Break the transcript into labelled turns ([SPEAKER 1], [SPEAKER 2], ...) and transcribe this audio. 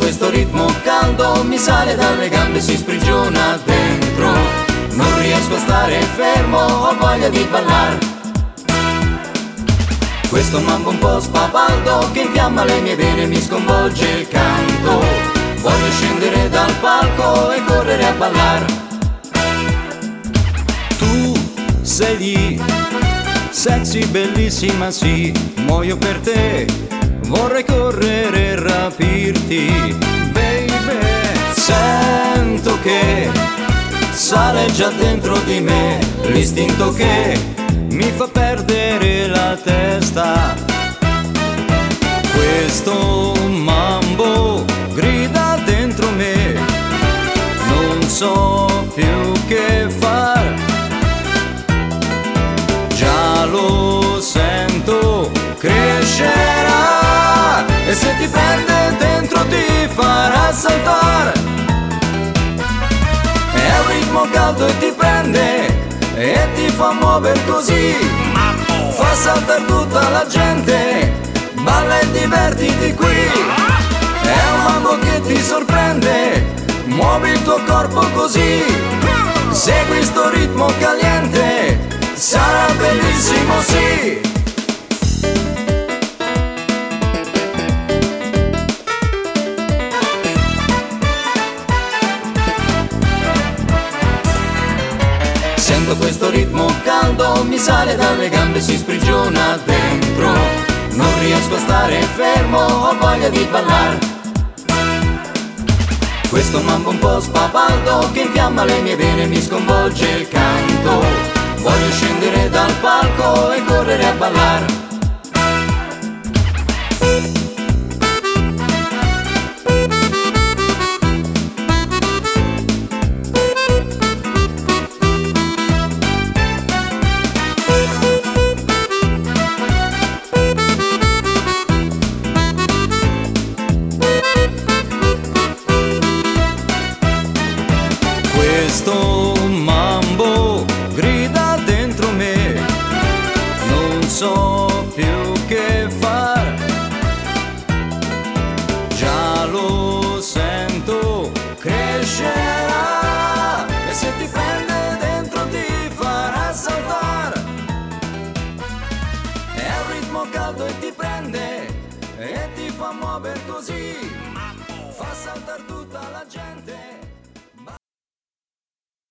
[SPEAKER 1] questo ritmo caldo, mi sale dalle gambe, si sprigiona dentro. Non riesco a stare fermo, ho voglia di ballar. Questo mambo un po' spavaldo che infiamma le mie vene, mi sconvolge il canto. Voglio scendere dal palco e correre a ballar.
[SPEAKER 2] Tu sei lì, sexy, bellissima, sì, muoio per te, vorrei correre e rapirti, baby. Sento che sale già dentro di me l'istinto che mi fa perdere la testa. Questo mambo grida dentro me, non so più che far. Già lo sento, crescerà e se ti prende dentro ti farà saltare. È un ritmo caldo e ti prende e ti fa muovere così, fa saltare tutta la gente, balla e divertiti qui. È un mambo che ti sorprende, muovi il tuo corpo così, segui sto ritmo caliente, sarà bellissimo, sì.
[SPEAKER 1] Sento questo ritmo caldo, mi sale dalle gambe, si sprigiona dentro. Non riesco a stare fermo, ho voglia di ballar. Questo mambo un po' spavaldo che infiamma le mie vene, mi sconvolge il canto. Voglio scendere dal palco e correre a ballar.